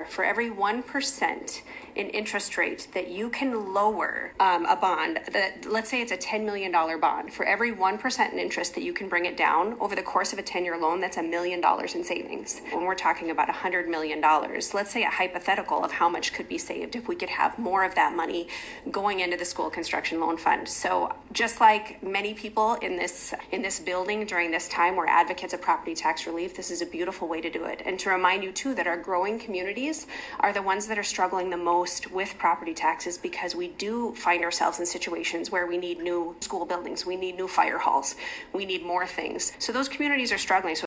For every 1% in interest rate that you can lower a bond, that let's say it's a $10 million bond, for every 1% in interest that you can bring it down over the course of a 10-year loan, that's $1 million in savings. When we're talking about $100 million, let's say a hypothetical of how much could be saved if we could have more of that money going into the school construction loan fund. So just like many people in this building during this time were advocates of property tax relief, this is a beautiful way to do it. And to remind you too that our growing communities are the ones that are struggling the most with property taxes, because we do find ourselves in situations where we need new school buildings, we need new fire halls, we need more things. So those communities are struggling. So